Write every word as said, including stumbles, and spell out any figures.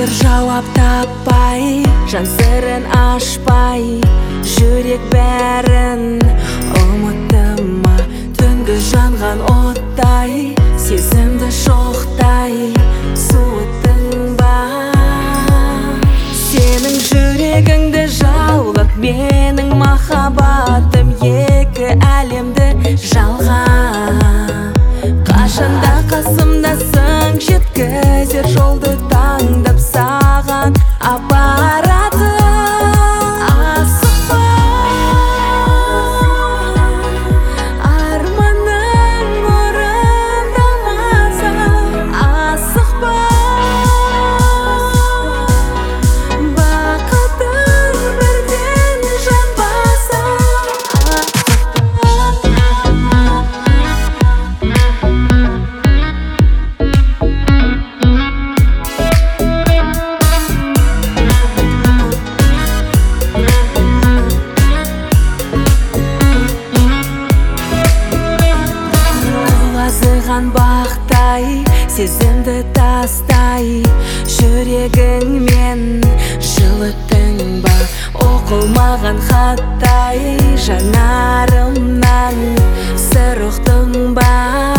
бір жауап таппай, жан сырын ашпай, жүрек бәрін ұмытты ма? Түнгі жанған оттай, сезімді шоқтай суыттың ба? Сенің жүрегіңді жаулап, менің махаббатым екі әлемді жалғап. Қашанда қасымдасың, жеткізер жолды таңдап саған апаратын. Асықпа, арманың орындалмаса, асықпа, бақытың бірден жанбаса. Азыған бақтай, сезімді тастай, жүрегіңмен жылыттың ба? Оқылмаған хаттай, жанарымнан сыр ұқтың ба?